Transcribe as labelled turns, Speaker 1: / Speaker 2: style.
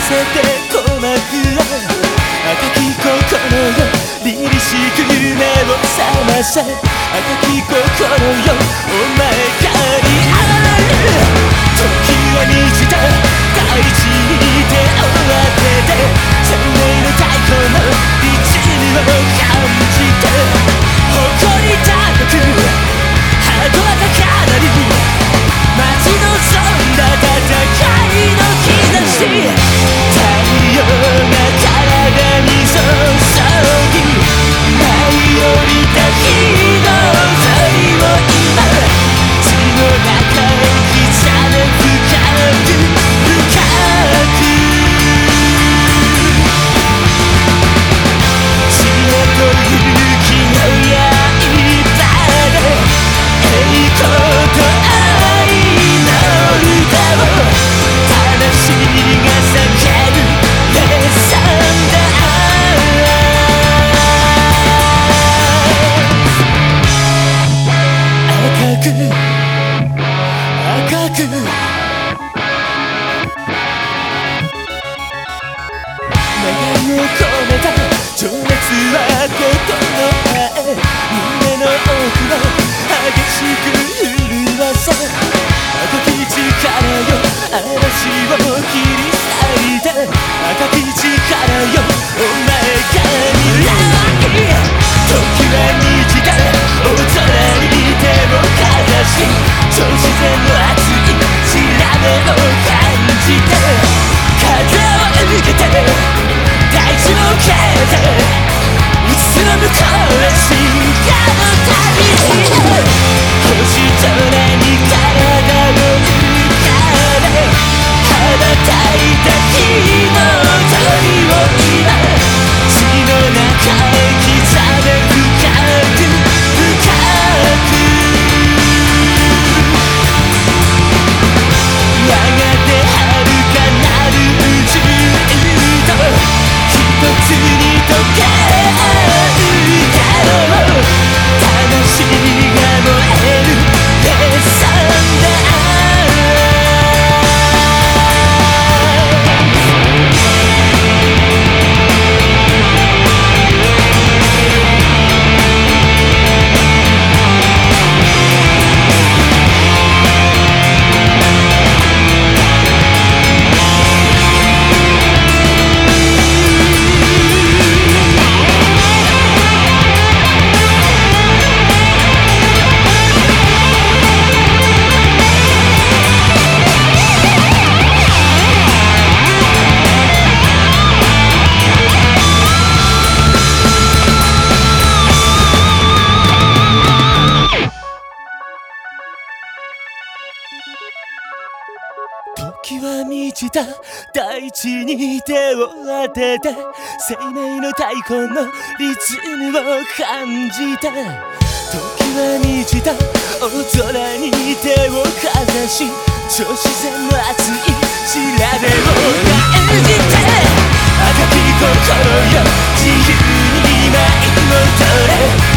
Speaker 1: せて鼓膜は赤き心よ凛々しく目を覚ませ赤き心よお前がいある時は満ちた大地に手を当てて生命の太鼓のリズムを感じて誇り高くハートは高鳴り待ち望んだ戦いの兆し太陽が体に注ぎ舞い降りた日の鳥を今血の中へ刻め深く深く知恵と勇気の刃で栄光と愛の歌を魂が叫ぶレッサンだ赤く赤く願いを込めた情熱は心へ胸の奥を激しく震わせ赤き力よ嵐を切り裂いて赤き力よお前が未来時は満ちた大空に手をかざし超自然の熱い調べを感じて風を受けて大地を蹴っていつの向こうへ進化の旅星空に体を浮かべ羽ばたいた日の鳥を今血の中へ刻め深く深くやがて遥かなる宇宙と一つに溶け合うだろう魂が燃えるレッサンだ時は満ちた大地に手を当てて生命の太鼓のリズムを感じて時は満ちた大空に手をかざし超自然の熱い調べを感じて赤き心よ自由に舞い戻れ